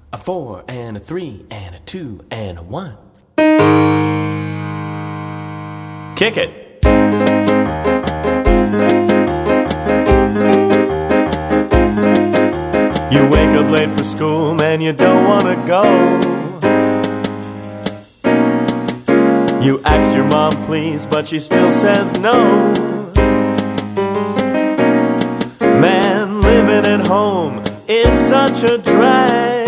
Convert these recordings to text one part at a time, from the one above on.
A 4 and a 3 and a 2 and a 1. Kick it. You wake up late for school, man, you don't wanna go. You ask your mom please, but she still says no. Man, living at home is such a drag.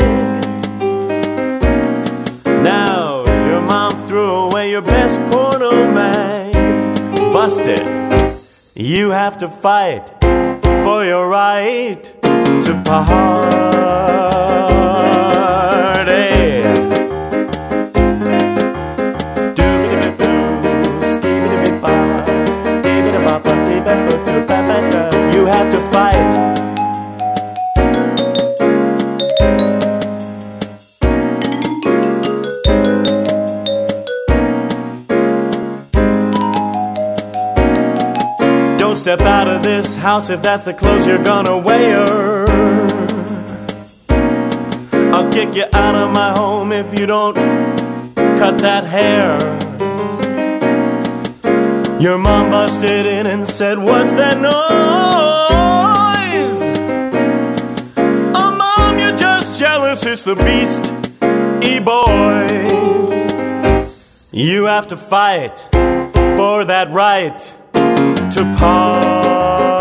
Now your mom threw away your best porno mag. Busted. You have to fight for your right to party. You have to fight. Don't step out of this house if that's the clothes you're gonna wear. I'll kick you out of my home if you don't cut that hair. Your mom busted in and said, "What's that noise?" "Oh, Mom, you're just jealous, it's the Beast E-Boys." You have to fight for that right to party.